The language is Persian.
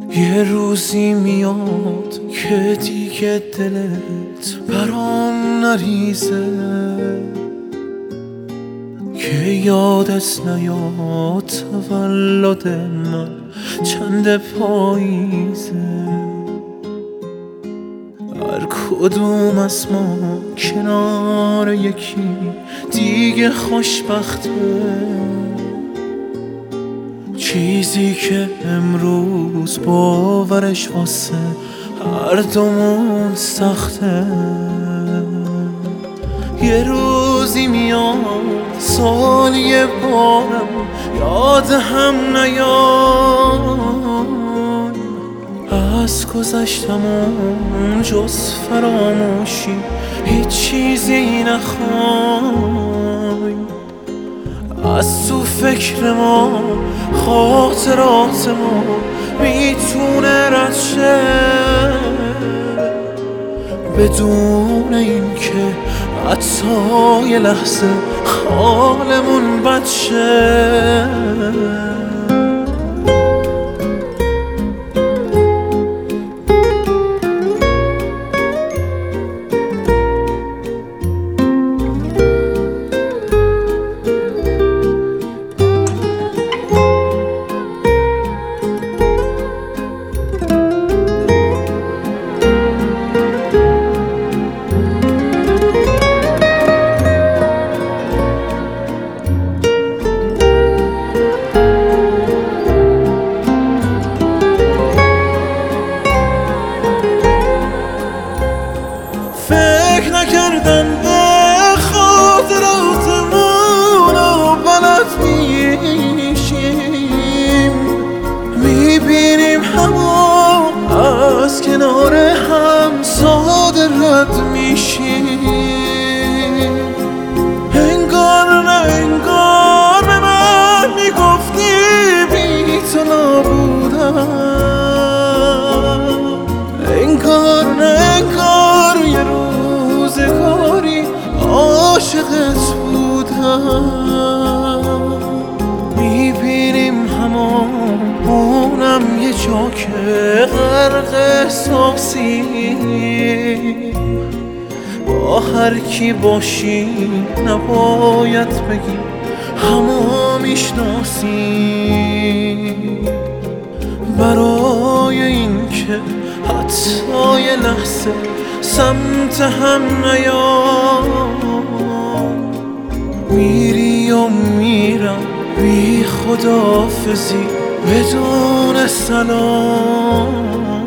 یه روزی میاد که دیگه دلت برام نریزه، که یادت نیاد تولد من چند پاییزه. هر کدوم از ما کنار یکی دیگه خوشبخته، چیزی که امروز باورش واسه هر دومون سخته. یه روزی میاد سال یه بارم یاد هم نیاد، از گذشتمون جز فراموشی هیچ چیزی نخوای. از تو فکر ما خاطرات ما میتونه رد شه، بدون این که حتی یه لحظه حالمون بد شه. فکر نکردم به خاطراتمون و بلد میشیم، میبینیم همون از کنار هم ساده رد میشیم. انگار نه انگار به من میگفتی بی تو نبودم، انگار نه انگار یه روزگاری عاشقت بودم. میبینیم همونم یه جا که غرق احساسی، با هر کی باشی نباید بگی همو میشناسی، برای این که حتی یه لحظه سمت هم نیام. میری و میرم بی خداحافظی بدون سلام.